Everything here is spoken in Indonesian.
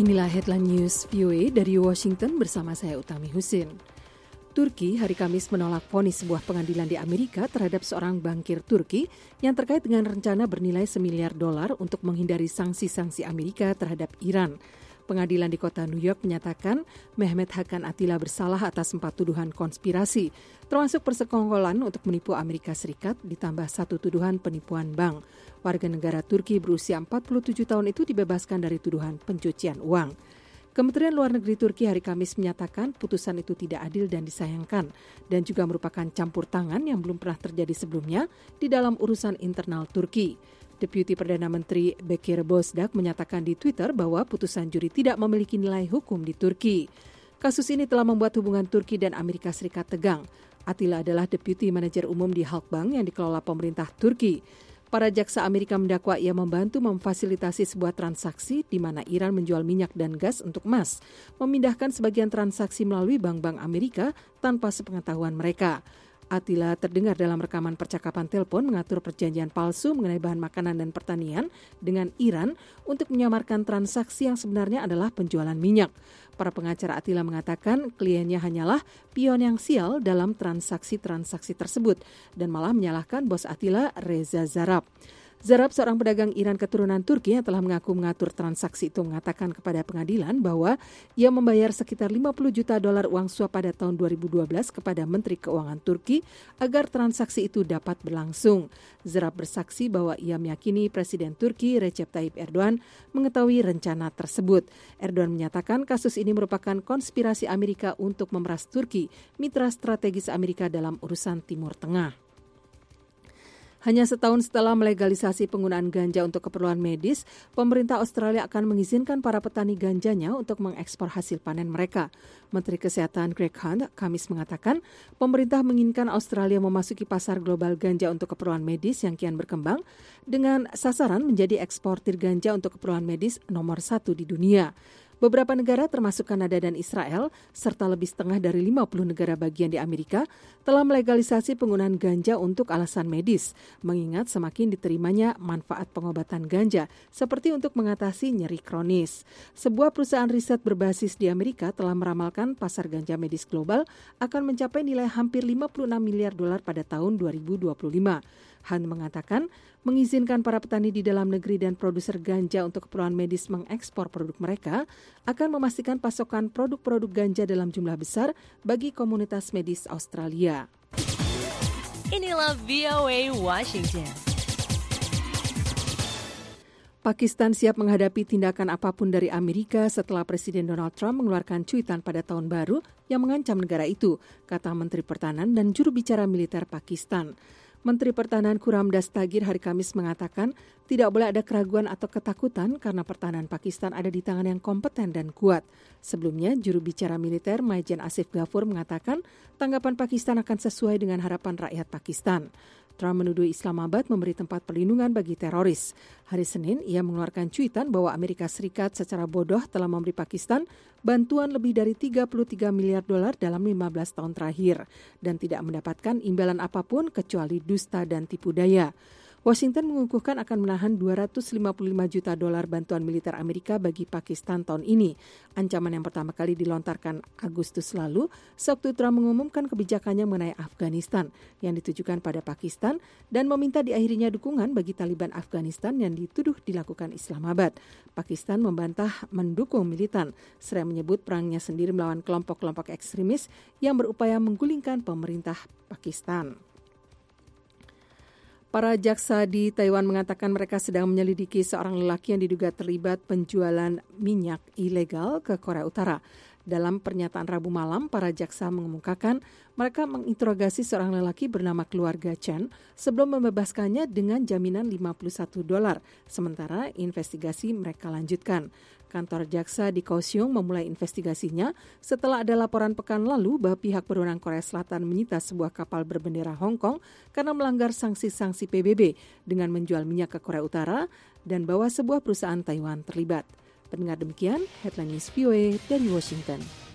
Inilah headline news VOA dari Washington bersama saya Utami Husin. Turki hari Kamis menolak vonis sebuah pengadilan di Amerika terhadap seorang bankir Turki yang terkait dengan rencana bernilai $1 miliar untuk menghindari sanksi-sanksi Amerika terhadap Iran. Pengadilan di kota New York menyatakan Mehmet Hakan Atilla bersalah atas 4 tuduhan konspirasi, termasuk persekongkolan untuk menipu Amerika Serikat ditambah 1 tuduhan penipuan bank. Warga negara Turki berusia 47 tahun itu dibebaskan dari tuduhan pencucian uang. Kementerian Luar Negeri Turki hari Kamis menyatakan putusan itu tidak adil dan disayangkan dan juga merupakan campur tangan yang belum pernah terjadi sebelumnya di dalam urusan internal Turki. Deputi Perdana Menteri Bekir Bozdag menyatakan di Twitter bahwa putusan juri tidak memiliki nilai hukum di Turki. Kasus ini telah membuat hubungan Turki dan Amerika Serikat tegang. Atilla adalah Deputi Manajer Umum di Halkbank yang dikelola pemerintah Turki. Para jaksa Amerika mendakwa ia membantu memfasilitasi sebuah transaksi di mana Iran menjual minyak dan gas untuk emas, memindahkan sebagian transaksi melalui bank-bank Amerika tanpa sepengetahuan mereka. Atilla terdengar dalam rekaman percakapan telepon mengatur perjanjian palsu mengenai bahan makanan dan pertanian dengan Iran untuk menyamarkan transaksi yang sebenarnya adalah penjualan minyak. Para pengacara Atilla mengatakan kliennya hanyalah pion yang sial dalam transaksi-transaksi tersebut dan malah menyalahkan bos Atilla, Reza Zarrab. Zarrab, seorang pedagang Iran keturunan Turki yang telah mengaku mengatur transaksi itu, mengatakan kepada pengadilan bahwa ia membayar sekitar $50 juta uang suap pada tahun 2012 kepada Menteri Keuangan Turki agar transaksi itu dapat berlangsung. Zarrab bersaksi bahwa ia meyakini Presiden Turki Recep Tayyip Erdogan mengetahui rencana tersebut. Erdogan menyatakan kasus ini merupakan konspirasi Amerika untuk memeras Turki, mitra strategis Amerika dalam urusan Timur Tengah. Hanya setahun setelah melegalisasi penggunaan ganja untuk keperluan medis, pemerintah Australia akan mengizinkan para petani ganjanya untuk mengekspor hasil panen mereka. Menteri Kesehatan Greg Hunt Kamis mengatakan, pemerintah menginginkan Australia memasuki pasar global ganja untuk keperluan medis yang kian berkembang dengan sasaran menjadi eksportir ganja untuk keperluan medis nomor 1 di dunia. Beberapa negara termasuk Kanada dan Israel, serta lebih setengah dari 50 negara bagian di Amerika, telah melegalisasi penggunaan ganja untuk alasan medis, mengingat semakin diterimanya manfaat pengobatan ganja, seperti untuk mengatasi nyeri kronis. Sebuah perusahaan riset berbasis di Amerika telah meramalkan pasar ganja medis global akan mencapai nilai hampir $56 miliar pada tahun 2025. Han mengatakan, mengizinkan para petani di dalam negeri dan produser ganja untuk keperluan medis mengekspor produk mereka akan memastikan pasokan produk-produk ganja dalam jumlah besar bagi komunitas medis Australia. Inilah VOA Washington. Pakistan siap menghadapi tindakan apapun dari Amerika setelah Presiden Donald Trump mengeluarkan cuitan pada tahun baru yang mengancam negara itu, kata Menteri Pertahanan dan juru bicara militer Pakistan. Menteri Pertahanan Khurram Dastagir hari Kamis mengatakan tidak boleh ada keraguan atau ketakutan karena pertahanan Pakistan ada di tangan yang kompeten dan kuat. Sebelumnya, juru bicara militer Maijen Asif Ghafoor mengatakan tanggapan Pakistan akan sesuai dengan harapan rakyat Pakistan. Trump menuduh Islamabad memberi tempat perlindungan bagi teroris. Hari Senin, ia mengeluarkan cuitan bahwa Amerika Serikat secara bodoh telah memberi Pakistan bantuan lebih dari $33 miliar dalam 15 tahun terakhir dan tidak mendapatkan imbalan apapun kecuali dusta dan tipu daya. Washington mengukuhkan akan menahan $255 juta bantuan militer Amerika bagi Pakistan tahun ini. Ancaman yang pertama kali dilontarkan Agustus lalu, sewaktu Trump mengumumkan kebijakannya mengenai Afghanistan yang ditujukan pada Pakistan dan meminta diakhirinya dukungan bagi Taliban Afghanistan yang dituduh dilakukan Islamabad. Pakistan membantah mendukung militan, seraya menyebut perangnya sendiri melawan kelompok-kelompok ekstremis yang berupaya menggulingkan pemerintah Pakistan. Para jaksa di Taiwan mengatakan mereka sedang menyelidiki seorang lelaki yang diduga terlibat penjualan minyak ilegal ke Korea Utara. Dalam pernyataan Rabu malam, para jaksa mengemukakan mereka menginterogasi seorang lelaki bernama keluarga Chen sebelum membebaskannya dengan jaminan $51. Sementara investigasi mereka lanjutkan. Kantor jaksa di Kaohsiung memulai investigasinya setelah ada laporan pekan lalu bahwa pihak berwenang Korea Selatan menyita sebuah kapal berbendera Hong Kong karena melanggar sanksi-sanksi PBB dengan menjual minyak ke Korea Utara dan bahwa sebuah perusahaan Taiwan terlibat. Pendengar demikian, Headline News VOA dari Washington.